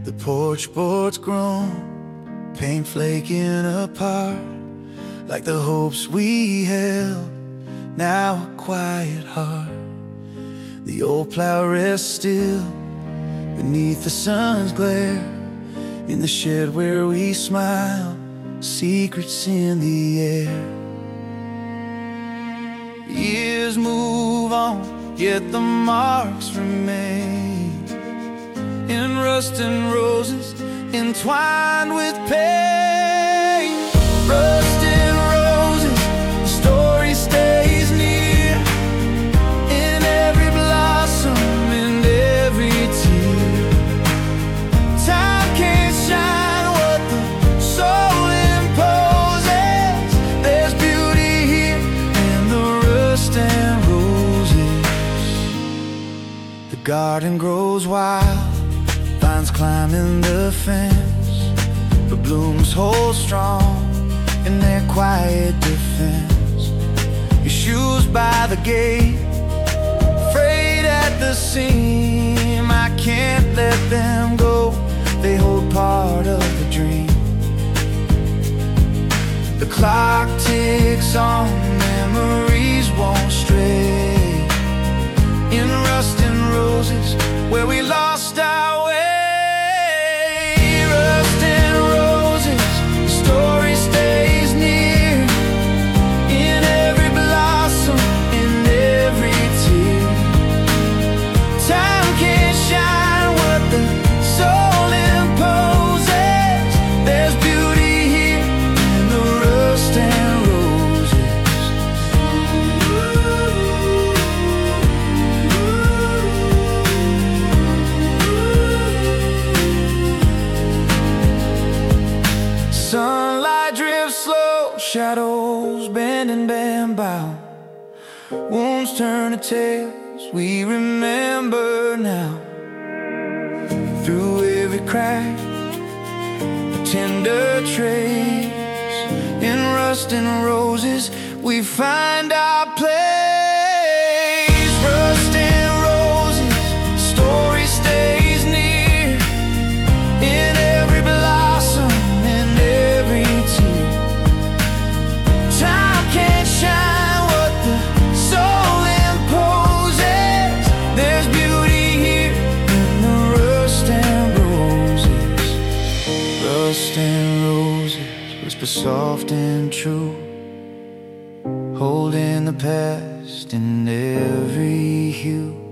The porch board's grown, paint flaking apart, like the hopes we held, now a quiet heart. The old plow rests still beneath the sun's glare, in the shed where we smile, secrets in the air. Years move on, yet the marks remain, in rust and roses, entwined with pain. Rust and roses, the story stays near, in every blossom, in every tear. Time can't shine what the soul imposes. There's beauty here in the rust and roses. The garden grows wild, vines climbing the fence, but blooms hold strong in their quiet defense. Your shoes by the gate, frayed at the seam. I can't let them go, they hold part of the dream. The clock ticks on, memories won't stray, in rust and roses, where we lost our way. Rust and roses, the story stays near, in every blossom, in every tear. Time can't shine what the soul imposes. There's beauty here in the rust and roses. Sunlight drifts slow, shadows bend and bend bound. Wounds turn to tales we remember now. Through every crack, a tender trace, in rust and roses, we find our place. Rust and roses, story stays near, in every blossom, in every tear. Time can't shine what the soul imposes. There's beauty here in the rust and roses. Rust and roses whisper soft and true, holding the past in every hue.